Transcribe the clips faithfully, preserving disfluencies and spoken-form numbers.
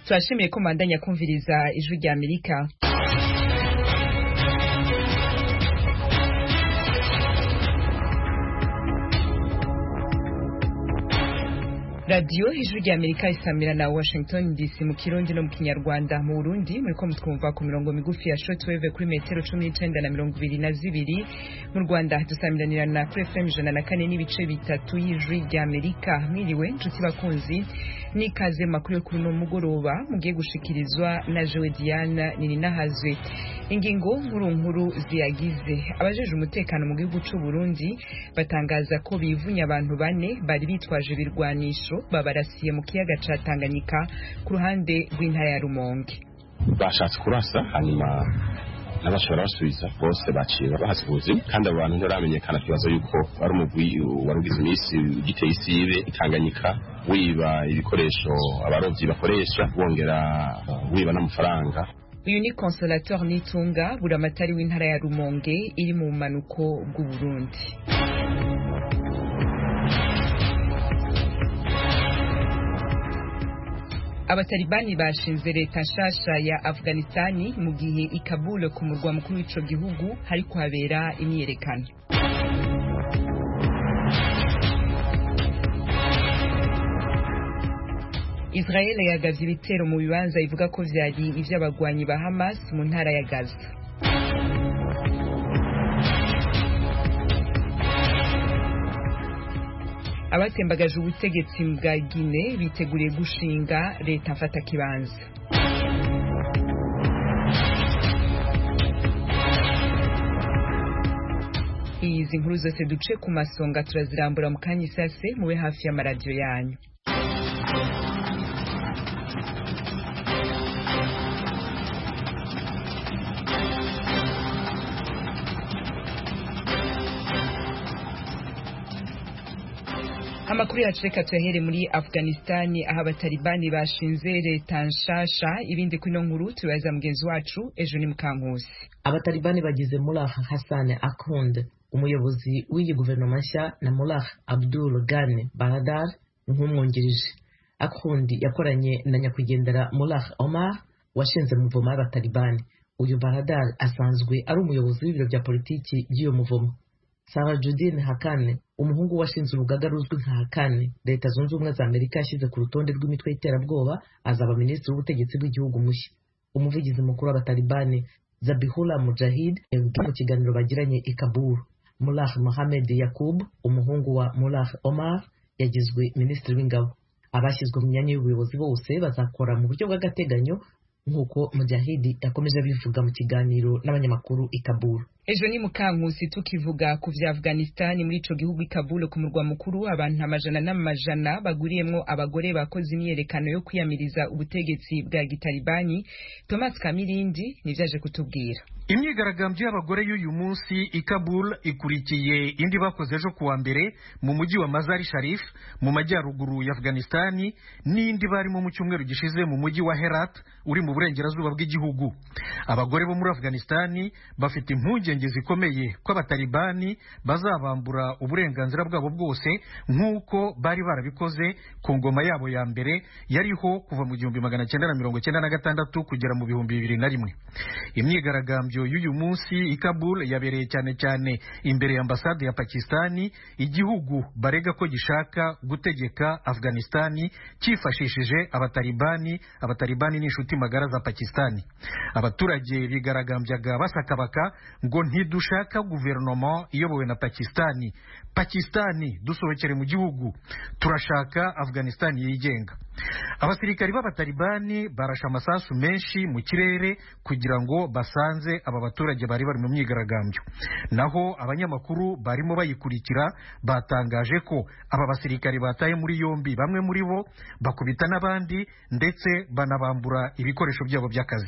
Turashimiye ko mandanya kumviriza ijwi rya Amerika. Radio ijwi rya Amerika isamira na Washington D C mu Kirundi no mu Kinyarwanda. Mu Burundi muriko mutwumva ku mirongo migufi ya shortwave kuri metero cumi n'icenda na mirongo ibiri na zibiri. Mu Rwanda dusamiranira na kuri F M ijana na kane n'ibice bitatu y'ijwi rya Amerika. Mwiriwe nshuti bakunzi, nikaze makuru yo kuri no mugoroba mugiye gushikirizwa na Joe Diana Nininahazwe. Ingingo nkuru nkuru ziyagize: abajeje umutekano mu gihugu c'u Burundi batangaza ko bivunya abantu bane bari bitwaje ibirwanisho babarasiye mu kiyaga ca Tanganyika ku ruhande rw'intara ya Rumonge. Bashatse kurasa hanyuma n'abashobora basubiza bose baciye bahasibuze, kandi abo bantu ntaramenyekana. Kibazo yuko ari umugwi warugize imisi giteye isibe Tanganyika wiba ibikoresho abarovyi bakoresha, bongera wiba n'amafaranga. Uyu ni Consolateur Nitunga, buramatari w'intara ya Rumonge iri mu manuko bw'u Burundi. Abatalibani bashinze leta nshasha ya Afghanistani mu gihe i Kabul ku murwa mukuru w'ico gihugu hari kuhabera imyiyerekano. Israel yagavye ibitero mu bibanza ivuga ko vyari ivy'abagwanyi ba Hamas mu ntara ya Gaza. Abatembagaje ubutegetsi bwa Guinea biteguriye gushinga leta mfata kibanza. Izi nkuru zose duce ku masonga turazirambura mu kanya isase, mube hafi y'amaradiyo yanyu. Amakuru yacu reka tuyahere muri Afghanistani, aho abatalibani bashinze leta nshasha. Ibindi kuri no nkuru tubaza mugenzi wacu ejo ni Mukankusi. Abatalibani bagize Mullah Hassan Akhund, umuyobozi w'iyi guverinoma nshya, na Mullah Abdul Ghani Baradar nk'umwungirije. Akhund yakoranye na nyakwigendera Mullah Omar washinze muvomo y'abatalibani. Uyu Baradar asanzwe ari umuyobozi w'ibiro bya politiki by'iyo muvomo. Sarajuddin Haqqani, umuhungu washinze urugaga ruzwi nka Haqqani, Leta Zunze Ubumwe za Amerika yashyize ku rutonde rw'imitwe y'iterabwoba, azaba minisitiri w'ubutegetsi bw'igihugu mushya. Umuvugizi mukuru w'abatalibani Zabihullah Mujahid mu kiganiro bagiranye i Kabul. Mullah Mohammed Yaqub, umuhungu wa Mullah Omar, yagizwe minisitiri w'ingabo. Abashyizwe mu myanya y'ubuyobozi bose bazakora mu buryo bw'agateganyo, nk'uko Mujahid yakomeje abivuga mu kiganiro n'abanyamakuru i Kabul. Ejo ni Mukankusi tukivuga ku vya Afghanistan. Muri ico gihugu i Kabul ku murwa mukuru, abantu amajana n'amajana baguriyemwo abagore bakoze imyerekano yo kwiyamiriza ubutegetsi bwa gitalibani. Thomas Kamirindi nivyaje kutubwira. Imyigaragambyo y'abagore y'uyu munsi i Kabul ikurikiye indi bakoze ejo kuwa mbere mu mujyi wa Mazar-i Sharif mu majyaruguru ya Afghanistan, n'indi barimo mu cyumweru gishize mu mujyi wa Herat uri mu burengerazuba bw'igihugu. Abagore bo muri Afghanistan bafite impungenge zikomeye ko abatalibani bazabambura uburenganzira bwabo bwose nk'uko bari barabikoze ku ngoma yabo ya mbere yariho kuva mu gihumbi magana cyenda na mirongo cyenda na gatandatu kugera mu bihumbi bibiri na rimwe. Imyigaragambyo y'uyu munsi i Kabul yabereye cyane cyane imbere ya ambasade ya Pakistani, igihugu barega ko gishaka gutegeka Afghanistani cyifashishije abatalibani. Abatalibani ni inshuti magara za Pakistani. Abaturage bigaragambyaga basakabaka ngo ntidushaka guverinoma iyobowe na Pakistani. Pakistani dusohokere mu gihugu, turashaka Afghanistani yigenga. Abasirikari b'abatalibani barasha amasasu menshi mu kirere kugira ngo basanze aba baturage bari bari mu myigaragambyo. Naho abanyamakuru barimo bayikurikira batangaje ko aba basirikari bataye muri yombi bamwe muri bo, bakubita n'abandi ndetse banabambura ibikoresho byabo by'akazi.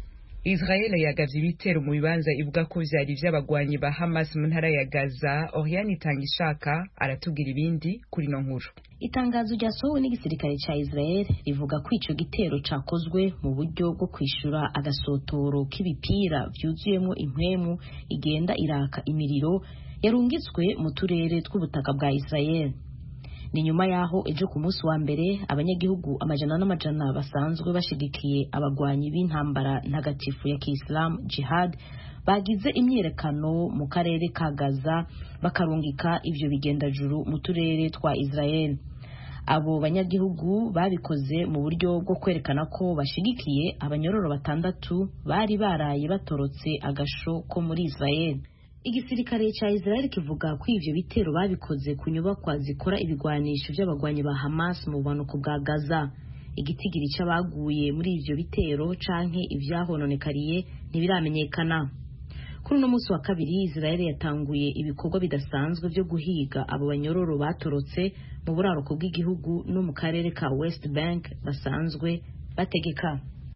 Israel yagavye ibitero mu bibanza ivuga ko vyari vy'abagwanyi ba Hamas mu ntara ya Gaza. Oriane Itangishaka aratubwira ibindi kuri no nkuru. Itangazo ryasohowe n'igisirikare ca Israel rivuga ko ico gitero cakozwe mu buryo bwo kwishura agasotoro k'ibipira vyuzuyemo impwemu igenda iraka imiriro yarungitswe mu turere tw'ubutaka bwa Israel. ni nyuma yaho ejo ku munsi wa mbere abanyagihugu amajana n'amajana basanzwe bashigikiye abagwanyi b'intambara ntagatifu ya Kiislamu Jihad bagize imyiyerekano mu karere ka Gaza bakarungika ivyo bigendajuru mu turere twa Israel. Abo banyagihugu babikoze mu buryo bwo kwerekana ko bashigikiye abanyororo batandatu bari baraye batorotse agasho ko muri Israel. Igisirikare ca Israel kivuga ko ivyo bitero babikoze ku nyubakwa zikora ibigwanisho by'abagwanyi ba Hamas mu bumanuko bwa Gaza. Igitigiri c'abaguye muri ivyo bitero canke ivyahononekariye ntibiramenyekana. Kuri uno munsi wa kabiri Israel yatanguye ibikorwa bidasanzwe byo guhiga abo banyororo batorotse mu buraruko bw'igihugu no mu karere ka West Bank basanzwe bategeka.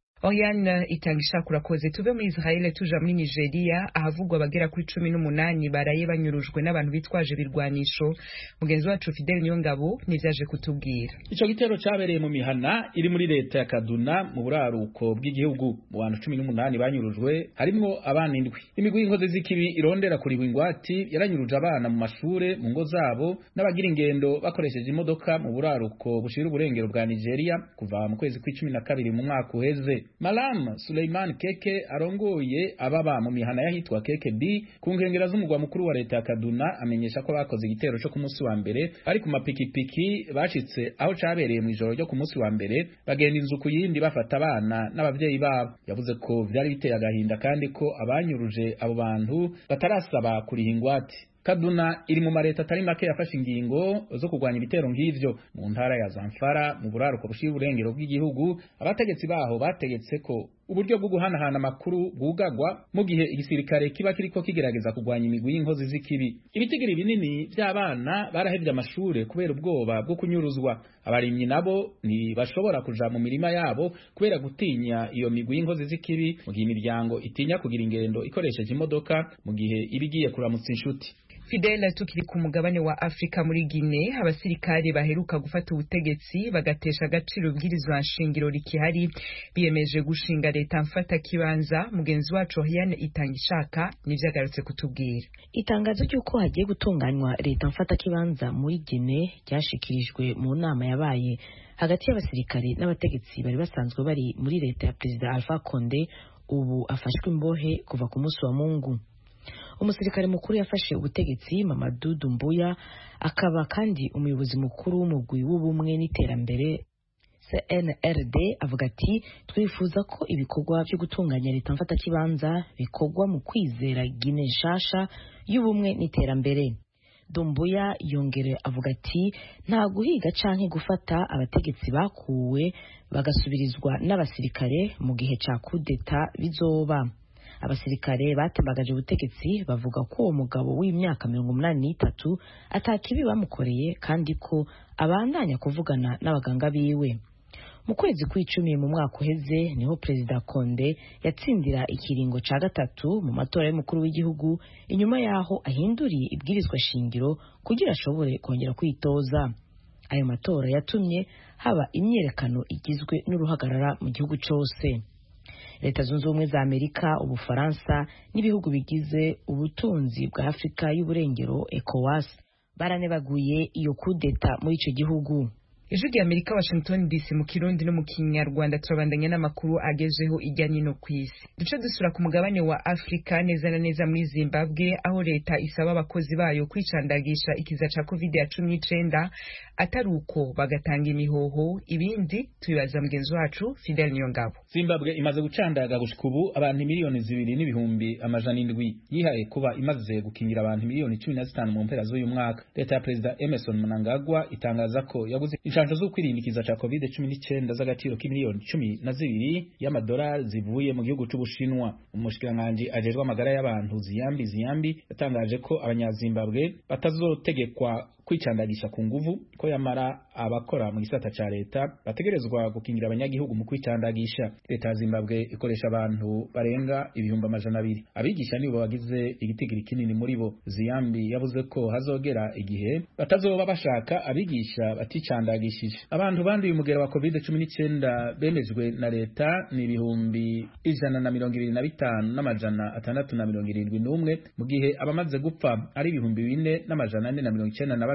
Oriane Itangishaka urakoze. Tuve muri Israel tuja muri Nigeria ahavugwa bagera kuri cumi n'umunani baraye banyurujwe n'abantu bitwaje birwanisho. Mugenzi wacu Fidel Nyongabo nivyaje kutubwira. Ico gitero cabereye mu mihana iri muri leta ya Kaduna mu buraruko bw'igihugu. Mu bantu cumi n'umunani banyurujwe harimwo abana indwi. Imigwi y'inkozi z'ikibi irondera kuri wingwati yaranyuruje abana mu mashure mu ngo zabo n'abagira ingendo bakoresheje imodoka mu buraruko bushira uburengero bwa Nigeria kuva mu kwezi kw'icumi na kabiri mu mwaka uheze. Malam Suleiman Keke arongoye ababa mu mihana yahitwa Keke B ku nkengera z'umugwa mukuru wa leta ya Kaduna amenyesha ko bakoze igitero cyo ku munsi wa mbere bari ku mapikipiki bashitse aho cabereye mu ijoro ryo ku munsi wa mbere bagenda inzu ku yindi bafata abana n'abavyeyi babo. Yavuze ko vyari biteye agahinda kandi ko abanyuruje abo bantu batarasaba kuriha ingwate. Kaduna iri mu mareta atari make yafashe ingingo zo kurwanya ibitero nk'ivyo. Mu ntara ya Zamfara mu buraruko bushira uburengero bw'igihugu abategetsi baho bategetse ko uburyo bwo guhanahana amakuru bwugagwa mu gihe igisirikare kiba kiriko kigerageza kurwanya imigwi y'inkozi z'ikibi. Ibitigiri binini by'abana barahevye amashure kubera ubwoba bwo kunyuruzwa. Abarimyi nabo ni bashobora kuja mu mirima yabo kubera gutinya iyo migwi y'inkozi z'ikibi mu gihe imiryango itinya kugira ingendo ikoresheje imodoka mu gihe ibigiye kuramutsa inshuti. Fidel, tukiri ku mugabane wa Afrika muri Guinea abasirikare baheruka gufata ubutegetsi bagatesha agaciro ubwirizwa nshingiro rikihari biyemeje gushinga leta mfata kibanza. Mugenzi wacu Oriane Itangishaka nivyagarutse kutubwira. Itangazo ry'uko hagiye gutunganywa leta mfata kibanza muri Guinea ryashikirijwe mu nama yabaye hagati y'abasirikare n'abategetsi bari basanzwe bari muri leta ya Perezida Alpha Condé ubu afashwe imbohe kuva ku munsi wa Mungu. Umusirikare mukuru yafashe ubutegetsi Mamadou Doumbouya akaba kandi umuyobozi mukuru w'umugwi w'ubumwe n'iterambere C N R D avuga ati twifuza ko ibikorwa byo gutunganya leta mfata kibanza bikorwa mu kwizera Guinea nshasha y'ubumwe n'iterambere. Doumbouya yongere avuga ati nta guhiga canke gufata abategetsi bakuwe bagasubirizwa n'abasirikare mu gihe ca coup d'etat bizoba. Abasirikare batembagaje ubutegetsi bavuga ko uwo mugabo w'imyaka mirongo umunani n'itatu atakibi bamukoreye kandi ko abandanya kuvugana n'abaganga biwe. Mu kwezi kw'icumi mu mwaka uheze niho Perezida Condé yatsindira ikiringo ca gatatu mu matora y'umukuru w'igihugu inyuma yaho ahinduriye ibwirizwa shingiro kugira ashobore kongera kwitoza. Ayo matora yatumye haba imyerekano igizwe n'uruhagarara mu gihugu cose. Leta zunze ubumwe za Amerika, Ubufaransa n'ibihugu bigize ubutunzi bwa Afrika y'uburengero ECOWAS baranebaguye iyo coup d'etat muri ico gihugu. Ijwi rya Amerika Washington D C mu Kirundi no mu Kinyarwanda turabandanya n'amakuru agezeho ijya nino kw'isi. Duce dusura ku mugabane wa Afrika neza na neza muri Zimbabwe aho leta isaba abakozi bayo kwicandagisha ikiza ca covid cumi n'icenda atari uko bagatanga imihoho. Ibindi tubibaza mugenzi wacu Fidel Nyongabo. Zimbabwe imaze gucandaga gushika ubu abantu miliyoni zibiri n'ibihumbi amajana indwi yihaye kuba imaze gukingira abantu miliyoni cumi na zitanu mu mpera z'uyu mwaka. Leta ya Perezida Emmerson Mnangagwa itangaza ko yaguze inshanjo zo kwirindikiza ca covid cumi n'icenda z'agaciro k'imiliyoni cumi na zibiri y'amadolari zivuye mu gihugu c'Ubushinwa. Umushikiranganji ajejwe amagara y'abantu Ziyambi Ziyambi yatangaje ko abanyazimbabwe batazotegekwa kwicandagisha ku nguvu ko yamara abakora mu gisata ca leta bategerezwa gukingira abanyagihugu mu kwicandagisha. Leta ya Zimbabwe ikoresha abantu barenga ibihumbi amajana abiri. Abigisha nibo bagize igitigiri kinini muri bo. Ziyambi yavuze ko hazogera igihe batazoba bashaka abigisha baticandagishije. Abantu banduye umugera wa covid cumi n'icenda bemejwe na leta ni ibihumbi ijana na mirongo ibiri na bitanu n'amajana atandatu na mirongo irindwi n'umwe mu gihe abamaze gupfa ari ibihumbi bine n'amajana ane na mirongo icenda na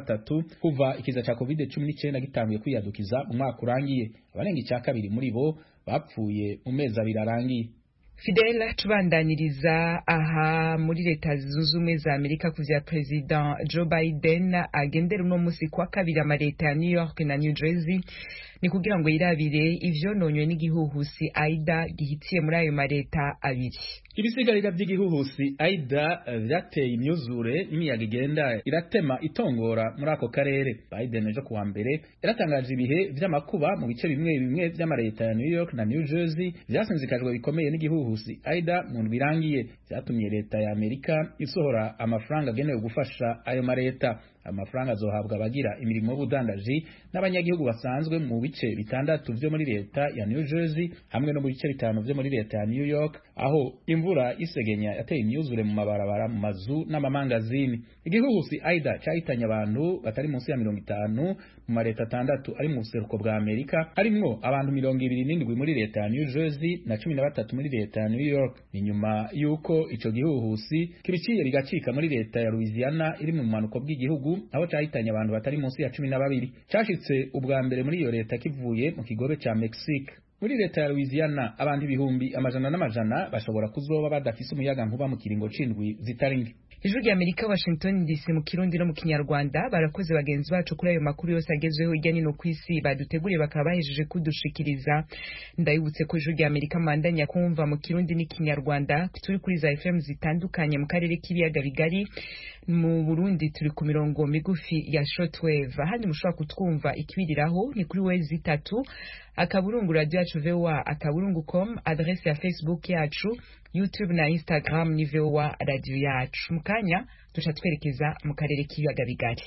batatu kuva ikiza ca covid cumi n'icyenda gitanguye kwiyadukiza mu mwaka urangiye. Abarenga icya kabiri muri bo bapfuye mu mezi abiri arangiye. Fidela tubandaniriza aha muri leta zunze ubumwe za Amerika kuvya President Joe Biden agendera uno musi kwa kabiri amaleta ya New York na New Jersey ni kugira ngo yirabire ivyononywe n'igihuhusi Aida gihitiye muri ayo maleta abiri. Ibisigarira by'igihuhusi Aida vyateye imyuzure n'imiyaga igenda iratema itongora muri ako karere. Biden ejo kuwa mbere yaratangaje ibihe vy'amakuba mu bice bimwe bimwe vy'amaleta ya New York na New Jersey vyasinzikajwe bikomeye n'igihuhusi Aida mu birangiye, vyatumye leta ya Amerika isohora amafaranga agenewe gufasha ayo maleta. Amafaranga azohabwa abagira imirimo y'ubudandaji n'abanyagihugu basanzwe mu bice bitandatu vyo muri leta ya New Jersey hamwe no mu bice bitanu vyo muri leta ya New York, aho imvura isegenya yateye imyuzure mu mabarabara, mu mazu n'amamangazini. Igihuhusi Aida cyahitanye abantu batari munsi ya mirongo itanu mu maleta atandatu ari mu buseruko bwa Amerika, harimwo abantu mirongo ibiri n'indwi muri leta ya New Jersey na cumi na batatu muri leta ya New York. Ni nyuma yuko ico gihuhusi kibiciye bigacika muri leta ya Louisiana iri mu manuko bw'igihugu, aho cyahitanye abantu batari munsi ya cumi na babiri. Cyashitse ubwa mbere muri iyo leta kivuye mu kigobe ca Mexique. Muri leta ya Louisiana abantu ibihumbi amajana n'amajana bashobora kuzoba badafise umuyaga nkuba mu kiringo c'indwi zitaringe. Ijuru ya Amerika Washington D C mu Kirundi no mu Kinyarwanda barakoze bagenzi bacu kuri ayo makuru yose agezweho hirya no kwisi baduteguriye bakaba bahejeje kudushikiriza. Ndayibutse ko Ijuru ya Amerika mandanya kumva mu Kirundi n'Ikinyarwanda turi kuri za F M zitandukanye mu karere k'ibiyaga bigari. Mu Burundi turi ku mirongo migufi ya shortwave, handi mushobora kutwumva ikibiriraho ni kuri wezi itatu akaburungu radio yacu V O A akaburungu com, adresse ya Facebook yacu, YouTube na Instagram ni V O A radio yacu. Mukanya tuca twerekeza mu karere k'ibiyaga bigari.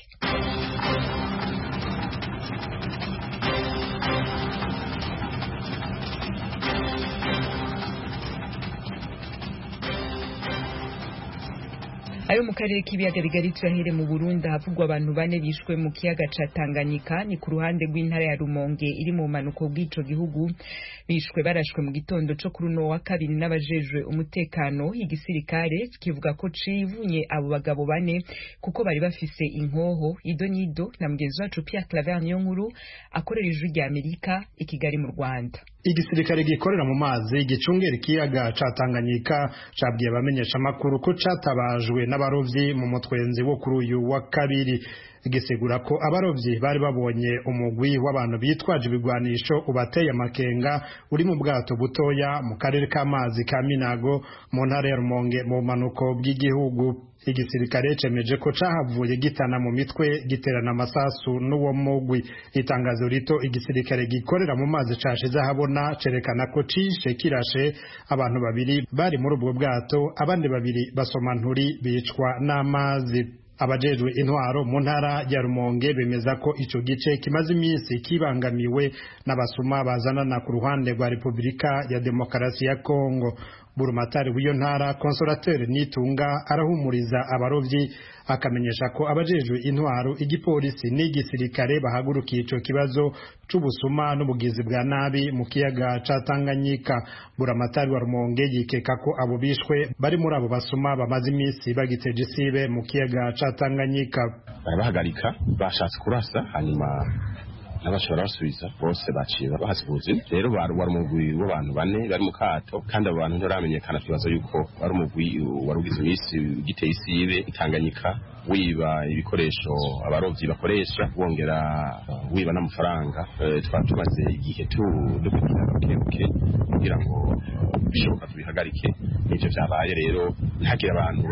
Ayo mu karere k'ibiyaga bigari turahere mu Burundi havugwa abantu bane bishwe mu kiyaga ca Tanganyika, ni ku ruhande rw'intara ya Rumonge iri mu manuko bw'ico gihugu. Bishwe barashwe mu gitondo co kuri no wa kabiri n'abajejwe umutekano. Igisirikare kivuga ko civunye abo bagabo bane kuko bari bafise inkoho. Ido nido na mugenzi wacu Pierre Claver Niyonkuru akorera Ijuru rya Amerika i Kigali mu Rwanda. Igisirikare gikorera mu mazi gicungera ikiyaga ca Tanganyika cabwiye abamenyesha makuru ko catabajwe n'abarovyi mu mutwenzi wo kuri uyu wa kabiri. Igisigura ko abarovyi bari babonye umugwi w'abantu bitwaje ibigwanisho ubateye amakenga uri mu bwato butoya mu karere k'amazi ka Minago mu ntara ya Rumonge mu manuko bw'igihugu. Igisirikare cemeje ko cahavuye gitana mu mitwe giterana amasasu n'uwo mugwi. Itangazo rito igisirikare gikorera mu mazi cashize habona cerekana ko cishe kirashe abantu babiri bari muri ubwo bwato, abandi babiri basoma nturi bicwa n'amazi. Abajejwe intwaro mu ntara ya Rumonge bemeza ko ico gice kimaze iminsi kibangamiwe n'abasuma bazanana ku ruhande rwa Republika ya Demokarasi ya Kongo. Burumatari w'iyo ntara Consolateur Nitunga arahumuriza abarovyi akamenyesha ko abajejwe intwaro, igipolisi n'igisirikare bahagurukiye ico kibazo c'ubusuma n'ubugizi bwa nabi mu kiyaga ca Tanganyika. Buramatari wa Rumonge yikeka ko abo bishwe bari muri abo basuma bamaze iminsi bagiteje isibe mu kiyaga ca Tanganyika. Barabahagarika bashatse kurasa hanyuma n'abashobora basubiza bose baciye bahasibuze. Rero wari umugwi w'abantu bane bari mu kato, kandi abo bantu ntaramenyekana. Kibazo yuko wari umugwi warugize iminsi giteye isibe Tanganyika wiba ibikoresho abarovyi bakoresha, wongera wiba n'amafaranga. Twari tumaze igihe dukurikirana bukebuke kugira ngo bishoboka tubihagarike. Nivyo vyabaye rero, ntihagire abantu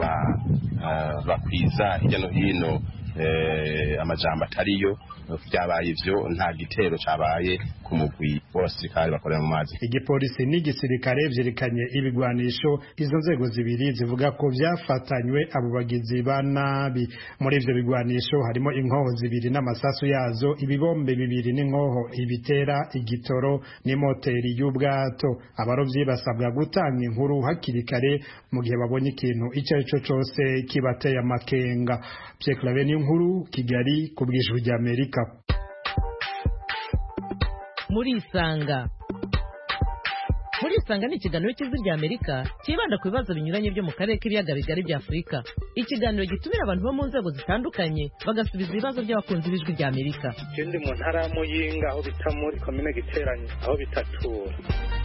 bakwiza hirya no hino amajambo atariyo. Vyabaye ivyo, nta gitero cabaye ku mugwi w'abasirikare bakorera mu mazi. Igipolisi n'igisirikare vyerekanye ibigwanisho izo nzego zibiri zivuga ko vyafatanywe abo bagizi ba nabi. Muri ivyo bigwanisho harimo inkoho zibiri n'amasasu yazo, ibibombe bibiri n'inkoho ibitera igitoro n'imoteri y'ubwato. Abarovyi basabwa gutanga inkuru hakiri kare mu gihe babonye ikintu ico ari cyo cose kibateye amakenga. Pierre Claver Niyonkuru, Kigali, ku bw'Ijuru rya Amerika. Muri Isanga. muri isanga ni ikiganiro cy'ijwi rya Amerika kibanda ku bibazo binyuranye byo mu karere k'ibiyaga bigari bya Afurika. Ikiganiro gitumira abantu bo mu nzego zitandukanye bagasubiza ibibazo by'abakunzi b'ijwi rya Amerika. Ikindi mu ntara ya Muyinga aho bita muri komine Giteranyi aho bitatura.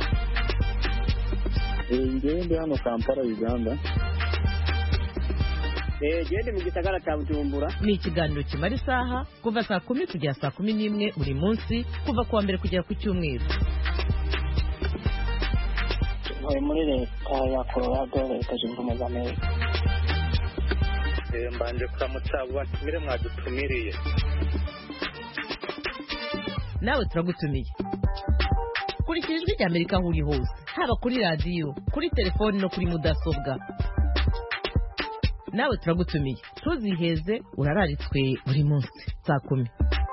Ngende hano Kampala Uganda. Gende mu gisagara cya Bujumbura. Ni ikiganiro kimara isaha kuva saa kumi kugera saa kumi n'imwe buri munsi kuva kuwa mbere kugera ku cyumweru. Muri leta ya Colorado leta zunze ubumwe za Amerika. Mbanje kuramutsa batumire mwadutumiriye. Nawe turagutumiye. Kurikira ijwi rya Amerika aho uri hose, haba kuri radiyo, kuri telefoni no kuri mudasobwa. Nawe turagutumiye. Tuziheze urararitswe buri munsi saa kumi.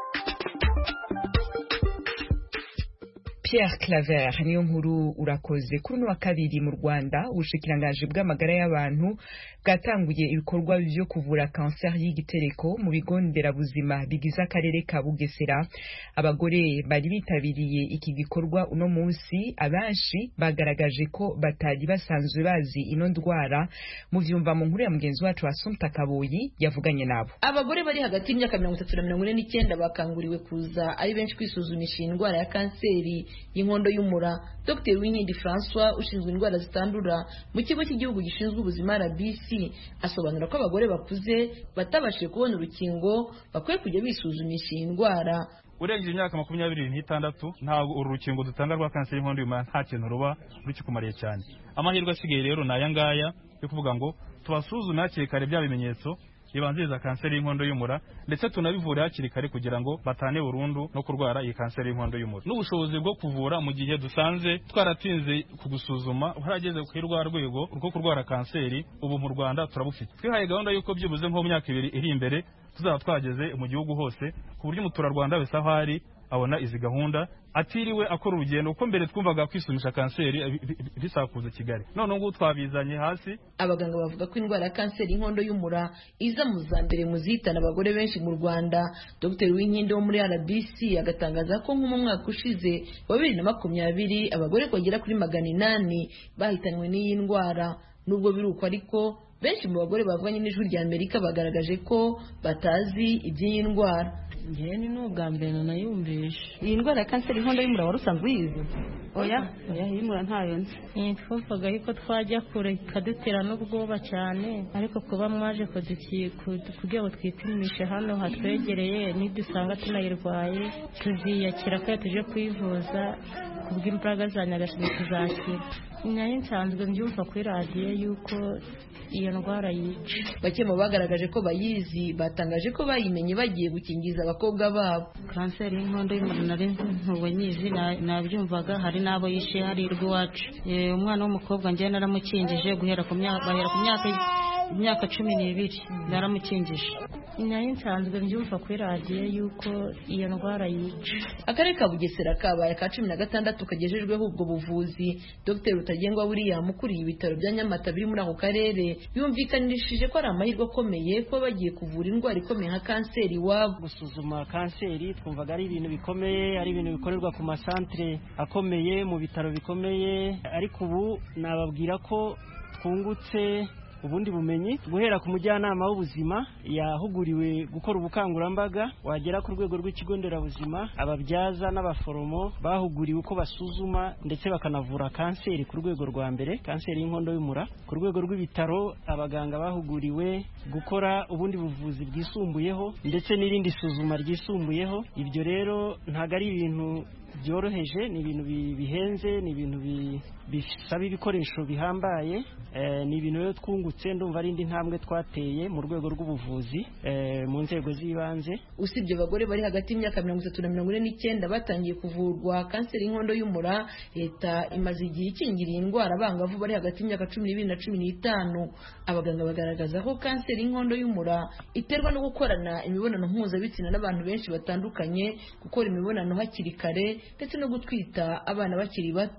Pierre Claver niyo nkuru urakoze. Kuri no wa kabiri mu Rwanda ubushikirangaje bw'amagara y'abantu bwatanguye ibikorwa byo kuvura kanseri y'igitereko mu bigo nderabuzima bigize akarere ka Bugesera. Abagore bari bitabiriye iki gikorwa uno munsi abenshi bagaragaje ko batari basanzwe bazi ino ndwara. Mu vyumva mu nkuru ya mugenzi wacu Assumpta Kaboyi yavuganye nabo. Abagore bari hagati y'imyaka mirongo itatu na mirongo ine n'icyenda bakanguriwe kuza ari benshi kwisuzumisha indwara ya kanseri y'inkondo y'umura. Dr Winkindi François ushinzwe indwara zitandura mu kigo cy'igihugu gishinzwe ubuzima R B C asobanura ko abagore bakuze batabashije kubona urukingo bakwiye kujya bisuzumisha iyi ndwara. Urengeje imyaka makumyabiri n'itandatu ntabwo uru rukingo dutanga rwa kanseri y'inkondo y'umura nta kintu ruba rukikumariye cyane. Amahirwe asigaye rero naya ngaya yo kuvuga ngo tubasuzume hakiri kare bya bimenyetso bibanziriza kanseri y'inkondo y'umura ndetse tunabivura hakiri kare kugira ngo batane burundu no kurwara iyi kanseri y'inkondo y'umura. N'ubushobozi bwo kuvura mu gihe dusanze twaratinze kugusuzuma urageze ku rwa rwego rwo kurwara kanseri ubu mu Rwanda turabufite. Twihaye gahunda yuko byibuze nko mu myaka ibiri iri imbere tuzaba twageze mu gihugu hose ku buryo umuturarwanda wese aho ari abona izi gahunda atiriwe akora urugendo uko mbere twumvaga kwisumisha kanseri bisakuza Kigali. None ngo twabizanye hasi. Abaganga bavuga ko indwara ya kanseri y'inkondo y'umura iza mu za mbere mu zihitana abagore benshi mu Rwanda. Dr Winkindi wo muri R B C agatangaza ko nko mu mwaka ushize wa bibiri na makumyabiri abagore bagera kuri magana inani bahitanywe n'iyi ndwara. Nubwo biruko ariko benshi mu bagore bavanye n'ijwi rya Amerika bagaragaje ko batazi iby'iyi ndwara. Njye ni n'ubwa mbere nayumvishe. Iyi ndwara ya kanseri y'inkondo y'umura wari usanzwe uyizi? Oya, oya y'umura ntayo nzi. Twumvaga yuko twajya kure ikadutera n'ubwoba cyane, ariko kuba mwaje kugira ngo twipimishe hano hatwegereye nidusanga tunayirwaye tuziyakira ko tuje kwivuza kubw'imbaraga za Nyagasani tuzakira. Nari nsanzwe mbyumva kuri radiyo yuko iyo ndwara yica. Bake mu bagaragaje ko bayizi batangaje ko bayimenye bagiye gukingiza abakobwa babo. Kanseri y'inkondo y'umura nari ntuwe nyizi nabyumvaga hari nabo yishe hari rw'iwacu. Umwana w'umukobwa njye naramukingije guhera ku myaka bahera ku myaka imyaka cumi n'ibiri naramukingije. Nari nsanzwe mbyumva kuri radiyo yuko iyo ndwara yica. Akarere ka Bugesera kabaye ka cumi na gatandatu kagejejweho ubwo buvuzi. Dr Rutagengwa William ukuriye ibitaro bya Nyamata biri muri ako karere yumvikanishije ko ari amahirwe akomeye ko bagiye kuvura indwara ikomeye nka kanseri iwabo. Gusuzuma kanseri twumvaga ari ibintu bikomeye, ari ibintu bikorerwa ku masantere akomeye mu bitaro bikomeye, ariko ubu nababwira ko twungutse ubundi bumenyi guhera ku mujyanama w'ubuzima yahuguriwe gukora ubukangurambaga wagera ku rwego rw'ikigo nderabuzima, ababyaza n'abaforomo bahuguriwe uko basuzuma ndetse bakanavura kanseri ku rwego rwa mbere, kanseri y'inkondo y'umura. Ku rwego rw'ibitaro abaganga bahuguriwe gukora ubundi buvuzi bwisumbuyeho ndetse n'irindi suzuma ryisumbuyeho. Ibyo rero ntago ari ibintu byoroheje, ni ibintu bihenze, ni ibintu bisaba ibikoresho bihambaye, ni ibintu rero twungutse. Ndumva ari indi ntambwe twateye mu rwego rw'ubuvuzi mu nzego z'ibanze. Usibye abagore bari hagati y'imyaka mirongo itatu na mirongo ine n'icyenda batangiye kuvurwa kanseri y'inkondo y'umura, leta imaze igihe ikingira iyi ndwara abangavu bari hagati y'imyaka cumi n'ibiri na cumi n'itanu. Abaganga bagaragaza ko kanseri y'inkondo y'umura iterwa no gukorana imibonano mpuzabitsina n'abantu benshi batandukanye, gukora imibonano hakiri kare ndetse no gutwita abana bakiri bato.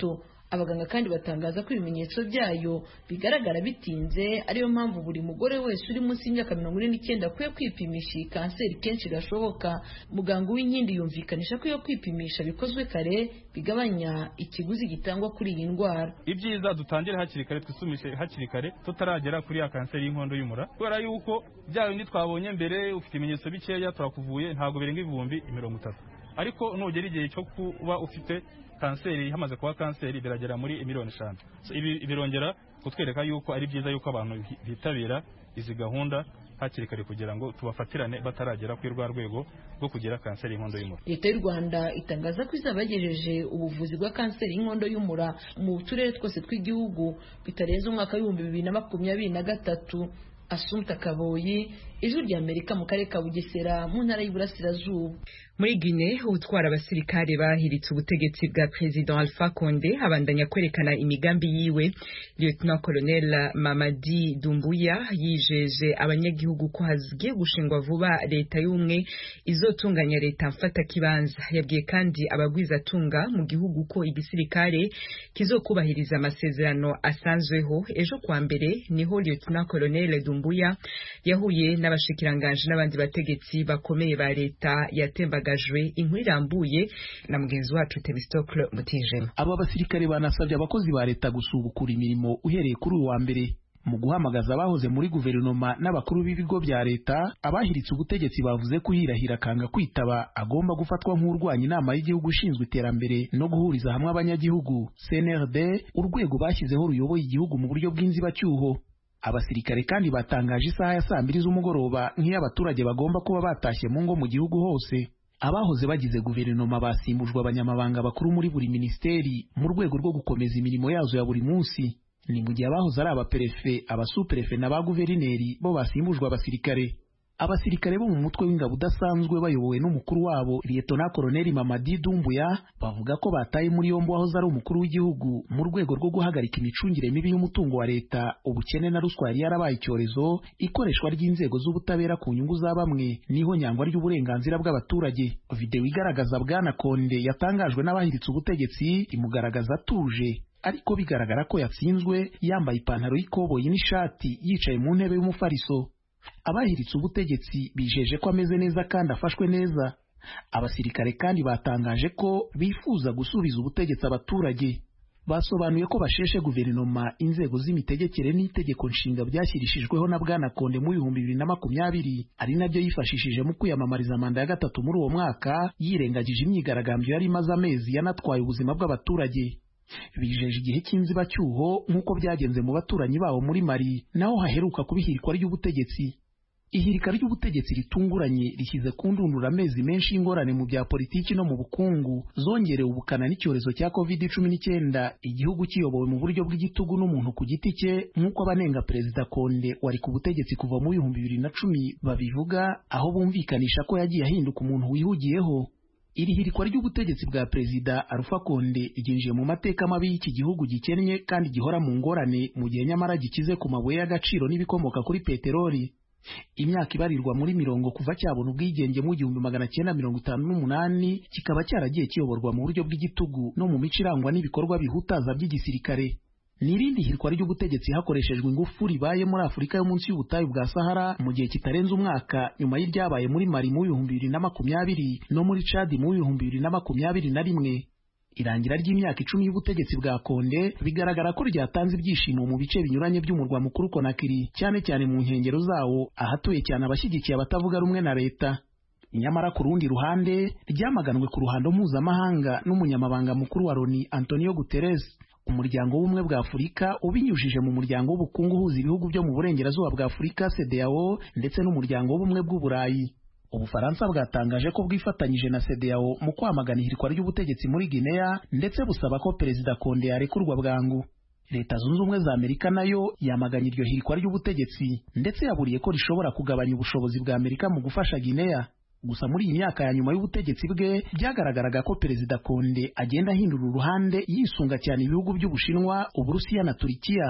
Abaganga kandi batangaza ko ibimenyetso byayo bigaragara bitinze, ariyo mpamvu buri mugore wese uri munsi y'imyaka mirongo ine n'icyenda akwiye kwipimisha iyi kanseri kenshi gashoboka. Muganga Uwinkindi yumvikanisha ko iyo kwipimisha bikozwe kare bigabanya ikiguzi gitangwa kuri iyi ndwara. Ibyiza dutangire hakiri kare, twisumishe hakiri kare tutaragera kuri ya kanseri y'inkondo y'umura, kubera yuko bya bindi twabonye mbere ufite ibimenyetso bikeya turakuvuye ntabwo birenga ibihumbi mirongo itatu, ariko nugera igihe cyo kuba ufite kanseri hamaze kuba kanseri biragera muri miliyoni eshanu. So, ibi birongera kutwereka yuko ari byiza yuko abantu bitabira izi gahunda hakiri kare kugira ngo tubafatirane bataragera kuri rwa rwego rwo kugira kanseri y'inkondo y'umura. Leta y'u Rwanda itangaza ko izaba yagejeje ubuvuzi bwa kanseri y'inkondo y'umura mu turere twose tw'igihugu bitarenze umwaka w'ibihumbi bibiri na makumyabiri na gatatu. Assumpta Kaboyi, Ijwi ry'Amerika mu karere ka Bugesera mu ntara y'Iburasirazuba. Muri Guinea, utwara abasirikare bahiritse ubutegetsi bwa President Alpha Condé abandanya kwerekana imigambi yiwe. Lieutenant Colonel Mamadi Doumbouya yijeje abanyagihugu ko hagiye gushingwa vuba leta y'umwe izotunganya leta mfata kibanza. Yabwiye kandi abagwizatunga mu gihugu ko igisirikare kizokubahiriza amasezerano asanzweho. Ejo kwa mbere niho Lieutenant Colonel Doumbouya yahuye n'abashikiranganje n'abandi bategetsi bakomeye ba leta yatembagajwe. Inkuru irambuye na mugenzi wacu Tebistokle Mutijema. Abo basirikare banasabye abakozi ba leta gusubukura imirimo uhereye kuri uwa mbere mu guhamagaza abahoze muri guverinoma n'abakuru b'ibigo bya leta. Abahiritse ubutegetsi bavuze ko hirahira kanga kwitaba agomba gufatwa nk'urwanya inama y'igihugu ishinzwe iterambere no guhuriza hamwe abanyagihugu C N R D, urwego bashyizeho ruyoboye igihugu mu buryo bw'inzibacyuho. Abasirikare kandi batangaje isaha ya saa mbiri z'umugoroba nk'iyo abaturage bagomba kuba batashye mu ngo mu gihugu hose. Abahoze bagize guverinoma basimbujwe abanyamabanga bakuru muri buri ministeri mu rwego rwo gukomeza imirimo yazo ya buri munsi. Ni mu gihe abahoze ari abaperefe, abasuperefe na ba guverineri bo basimbujwe abasirikare. Abasirikare bo mu mutwe w'ingabo udasanzwe bayobowe n'umukuru wabo Lieutenant Colonel Mamadi Doumbouya bavuga ko bataye muri yombi wahoze ari umukuru w'igihugu mu rwego rwo guhagarika imicungire mibi y'umutungo wa leta, ubukene na ruswa yari yarabaye icyorezo, ikoreshwa ry'inzego z'ubutabera ku nyungu za bamwe niho nyangwa ry'uburenganzira bw'abaturage. Video igaragaza Bwana Konde yatangajwe n'abahiritse ubutegetsi imugaragaza atuje, ariko bigaragara ko yatsinzwe, yambaye ipantaro y'ikoboyi n'ishati yicaye mu ntebe y'umufariso. Abahiritse ubutegetsi bijeje ko ameze neza kandi afashwe neza. Abasirikare kandi batangaje ko bifuza gusubiza ubutegetsi abaturage. Basobanuye ko basheshe guverinoma, inzego z'imitegekere n'itegeko nshinga byashyirishijweho na Bwana Konde mu bihumbi bibiri na makumyabiri ari nabyo yifashishije mu kwiyamamariza manda ya gatatu muri uwo mwaka, yirengagije imyigaragambyo yari imaze amezi yanatwaye ubuzima bw'abaturage. Bijeje igihe cy'inzibacyuho nk'uko byagenze mu baturanyi babo muri Mali, naho haheruka kubihirikwa ry'ubutegetsi. Ihirika ry'ubutegetsi ritunguranye rishyize ku ndundura amezi menshi y'ingorane mu bya politiki no mu bukungu, zongerewe ubukana n'icyorezo cya covid cumi n'icyenda, igihugu kiyobowe mu buryo bw'igitugu n'umuntu ku giti cye nk'uko abanenga Perezida Konde wari ku butegetsi kuva mu bihumbi bibiri na cumi babivuga, aho bumvikanisha ko yagiye ahinduka umuntu wihugiyeho. Iri hirikwa ry'ubutegetsi bwa Perezida Alpha Condé ryinjiye mu mateka mabi y'iki gihugu gikennye kandi gihora mu ngorane, mu gihe nyamara gikize ku mabuye y'agaciro n'ibikomoka kuri peteroli. Imyaka ibarirwa muri mirongo kuva cyabona ubwigenge mu gihumbi magana cyenda mirongo itanu n'umunani, kikaba cyaragiye kiyoborwa mu buryo bw'igitugu no mu mico irangwa n'ibikorwa bihutaza by'igisirikare. N'irindi hirikwa ry'ubutegetsi hakoreshejwe ingufu ribaye muri Afurika yo munsi y'ubutayu bwa Sahara mu gihe kitarenze umwaka nyuma y'iryabaye muri Mali mu bihumbi bibiri na makumyabiri no muri Chad mu bihumbi bibiri na makumyabiri na rimwe. Irangira ry'imyaka icumi y'ubutegetsi bwa Konde bigaragara ko ryatanze ibyishimo mu bice binyuranye by'umurwa mukuru Conakry, cyane cyane mu nkengero zawo ahatuye cyane abashyigikiye abatavuga rumwe na leta. Nyamara ku rundi ruhande ryamaganwe ku ruhando mpuzamahanga n'umunyamabanga mukuru wa Loni Antonio Guterres. Umuryango w'ubumwe bwa Afurika ubinyujije mu muryango w'ubukungu uhuza ibihugu byo mu burengerazuba bwa Afurika C D A O ndetse n'umuryango w'ubumwe bw'Uburayi. Ubufaransa bwatangaje ko bwifatanyije na C D A O mu kwamagana ihirikwa ry'ubutegetsi muri Guinea ndetse busaba ko Perezida Konde yarekurwa bwangu. Leta Zunze Ubumwe za Amerika nayo yamaganye iryo hirikwa ry'ubutegetsi ndetse yaburiye ko rishobora kugabanya ubushobozi bwa Amerika mu gufasha Guinea. Gusa muri iyi myaka ya nyuma y'ubutegetsi bwe byagaragaraga ko Perezida Konde agenda ahindura uruhande yisunga cyane ibihugu by'Ubushinwa, Uburusiya na Turikiya.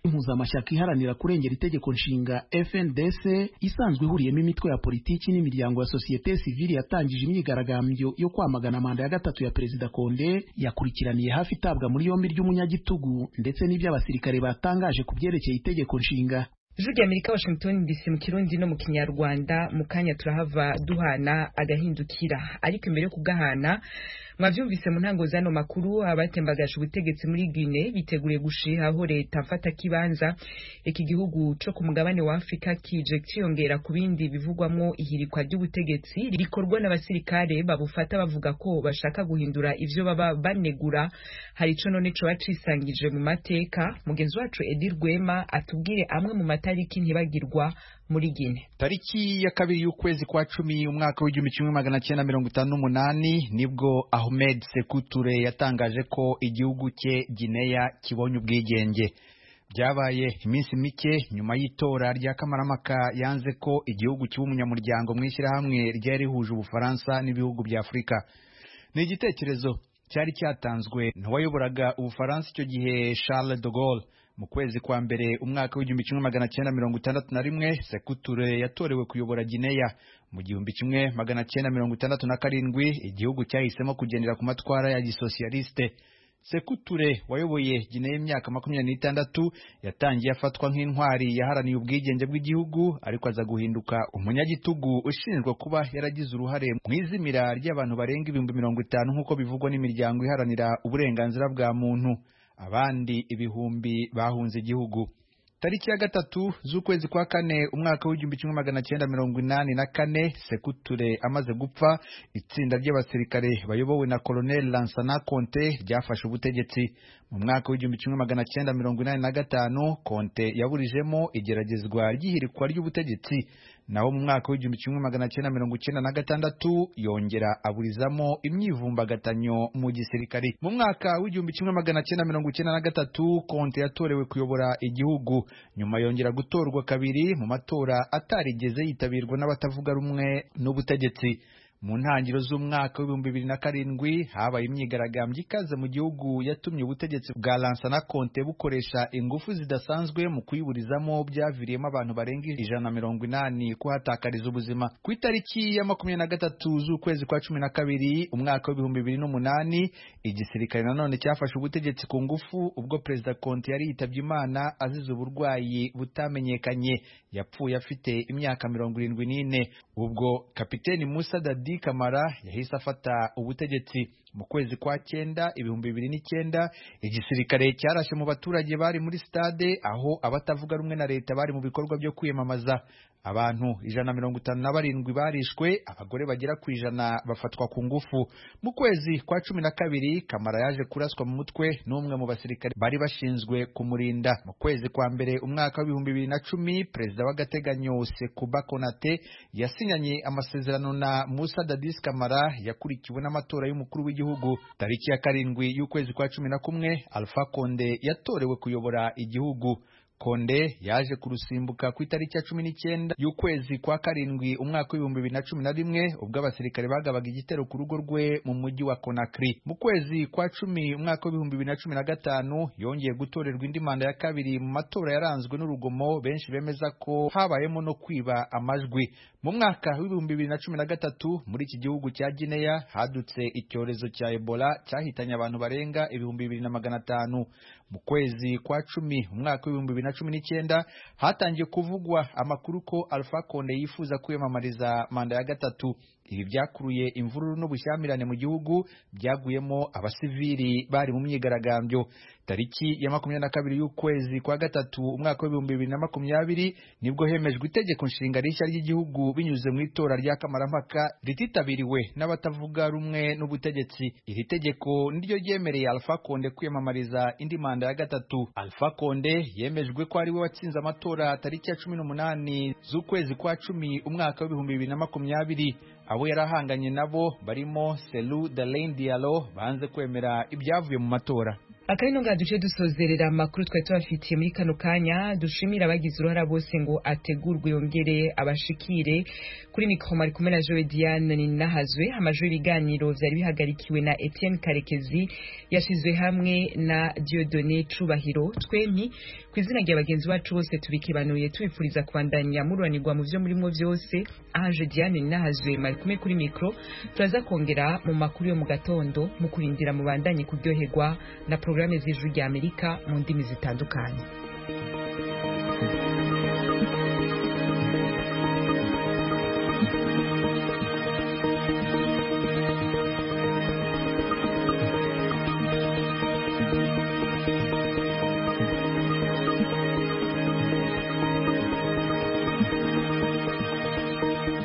impuzamashyaka iharanira kurengera itegeko nshinga F N D C isanzwe ihuriyemo imitwe ya politiki n'imiryango ya sosiyete sivili yatangije imyigaragambyo yo kwamagana manda ya gatatu ya Perezida Condé yakurikiraniye hafi itabwa muri yombi ry'umunyagitugu ndetse n'ibyo abasirikare batangaje ku byerekeye itegeko nshinga. Ijwi ry'Amerika Washington D C mu Kirundi no mu Kinyarwanda. Mu kanya turahava duhana agahindukira, ariko imbere yo kugahana mwavyumvise mu ntango zano makuru abatembagaje ubutegetsi muri Guinea biteguriye gushiha aho leta mfata kibanza iki gihugu cyo ku mugabane wa Afrika kije cyongera ku bindi bivugwamwo ihirikwa ry'ubutegetsi rikorwa n'abasirikare babufata bavuga ko bashaka guhindura ivyo baba banegura. Hari ico none co bacisangije mu mateka. Mugenzi wacu Edir Rwema atubwire amwe mu matariki ntibagirwa muri Guinea. Tariki ya kabiri y'ukwezi kwa cumi umwaka w'igihumbi kimwe magana cyenda mirongo itanu n'umunani nibwo Ahmed Sékou Touré yatangaje ko igihugu cye Guinea kibonye ubwigenge. Byabaye iminsi mike nyuma y'itora rya Kamarampaka yanze ko igihugu kiba umunyamuryango mu ishyirahamwe ryari rihuje Ubufaransa n'ibihugu bya Afurika. Ni igitekerezo cyari cyatanzwe n'uwayoboraga Ubufaransa icyo gihe Charles de Gaulle. Mu kwezi kwa mbere umwaka w'igihumbi kimwe magana cyenda mirongo itandatu na rimwe Sékou Touré yatorewe kuyobora Guinea. Mu gihumbi kimwe magana cyenda mirongo itandatu na karindwi igihugu cyahisemo kugendera ku matwara ya gisosiyaliste. Sékou Touré wayoboye Guinea imyaka makumyabiri n'itandatu yatangiye afatwa nk'intwari yaharaniye ubwigenge bw'igihugu, ariko aza guhinduka umunyagitugu ushinjwa kuba yaragize uruhare mu izimira ry'abantu barenga ibihumbi mirongo itanu nk'uko bivugwa n'imiryango iharanira uburenganzira bwa muntu. Abandi ibihumbi bahunze igihugu. Tariki ya gatatu z'ukwezi kwa kane umwaka w'igihumbi kimwe magana cyenda mirongo inani na kane Sékou Touré amaze gupfa, itsinda ry'abasirikare bayobowe na Colonel Lansana Conté ryafashe ubutegetsi. Mu mwaka w'igihumbi kimwe magana cyenda mirongo inani na gatanu Conté yaburijemo igeragezwa ry'ihirikwa ry'ubutegetsi, naho mu mwaka w'igihumbi kimwe magana cyenda mirongo icyenda na gatandatu yongera aburizamo imyivumbagatanyo mu gisirikare. Mu mwaka w'igihumbi kimwe magana cyenda mirongo icyenda na gatatu Conté yatorewe kuyobora igihugu, nyuma yongera gutorwa kabiri mu matora atarigeze yitabirwa n'abatavuga rumwe n'ubutegetsi. Mu ntangiriro z'umwaka w'ibihumbi bibiri na karindwi habaye imyigaragambyo ikaze mu gihugu yatumye ubutegetsi bwa Lansana Conté bukoresha ingufu zidasanzwe mu kuyiburizamo, byaviriyemo abantu barenga ijana na mirongo inani kuhatakariza ubuzima. Ku itariki ya makumyabiri na gatatu z'ukwezi kwa cumi na kabiri umwaka w'ibihumbi bibiri n'umunani igisirikare nanone cyafashe ubutegetsi ku ngufu ubwo Perezida Conté yari yitabye Imana azize uburwayi butamenyekanye. Yapfuye afite imyaka mirongo irindwi n'ine. Ubwo Kapiteni Moussa Dadi Camara yahise afata ubutegetsi. Mu kwezi kwa cyenda ibihumbi bibiri n'icyenda igisirikare cyarashe mu baturage bari muri stade aho abatavuga rumwe na leta bari mu bikorwa byo kwiyamamaza. Abantu ijana na mirongo itanu na barindwi barishwe, abagore bagera ku ijana bafatwa ku ngufu. Mu kwezi kwa cumi na kabiri Camara yaje kuraswa mu mutwe n'umwe mu basirikare bari bashinzwe kumurinda. Mu kwezi kwa mbere umwaka w'ibihumbi bibiri na cumi perezida w'agateganyo Sékou Konaté yasinyanye amasezerano na Moussa Dadis Camara yakurikiwe n'amatora y'umukuru w'igihugu. Tariki ya karindwi y'ukwezi kwa cumi na kumwe Alpha Condé yatorewe kuyobora igihugu. Condé yaje kurusimbuka ku itariki ya cumi n'icyenda y'ukwezi kwa karindwi umwaka w'ibihumbi bibiri na cumi na rimwe ubwo abasirikare bagabaga igitero ku rugo rwe mu mujyi wa Conakry. Mu kwezi kwa cumi umwaka w'ibihumbi bibiri na cumi na gatanu yongeye gutorerwa indi manda ya kabiri mu matora yaranzwe n'urugomo, benshi bemeza ko habayemo no kwiba amajwi. Mu mwaka w'ibihumbi bibiri na cumi na gatatu muri iki gihugu cya Guinea hadutse icyorezo cya Ebola cyahitanye abantu barenga ibihumbi bibiri na magana atanu. Mu kwezi kwa cumi umwaka w'ibihumbi bibiri na cumi n'icyenda hatangiye kuvugwa amakuru ko Alpha Condé yifuza kwiyamamariza manda ya gatatu. Ibi byakuruye imvururu n'ubushyamirane mu gihugu, byaguyemo abasivili bari mu myigaragambyo. Tariki ya makumyabiri na kabiri y'ukwezi kwa gatatu umwaka w'ibihumbi bibiri na makumyabiri nibwo hemejwe itegeko nshinga rishya ry'igihugu binyuze mu itora rya Kamarampaka rititabiriwe n'abatavuga rumwe n'ubutegetsi. Iri tegeko niryo ryemereye Alpha Condé kwiyamamariza indi manda ya gatatu. Alpha Condé yemejwe ko ari we watsinze amatora tariki ya cumi n'umunani z'ukwezi kwa cumi umwaka w'ibihumbi bibiri na makumyabiri. Abo yarahanganye nabo barimo Cellou Dalein Diallo banze kwemera ibyavuye mu matora. akabino nga duce dusozerera amakuru twari tubafitiye muri kano kanya. Dushimira abagize uruhara bose ngo ategurwe yongere abashikire. Kuri mikro mari kumwe na Joe Diane ni nahazwe. Amajwi ibiganiro vyari bihagarikiwe na Etienne Karekezi, yashizwe hamwe na Dieudonné Cubahiro. Twemi kwizina rya bagenzi bacu bose tubikibanuye tubifuriza kubandanya mururanirwa mu vyo murimo vyose. Anje Diane ni nahazwe mari kumwe kuri mikro. Turaza kongera mu makuru yo mu gatondo mu kurindira mu bandanye kuryoherwa na programme z'Ijwi ry'Amerika mu ndimi zitandukanye.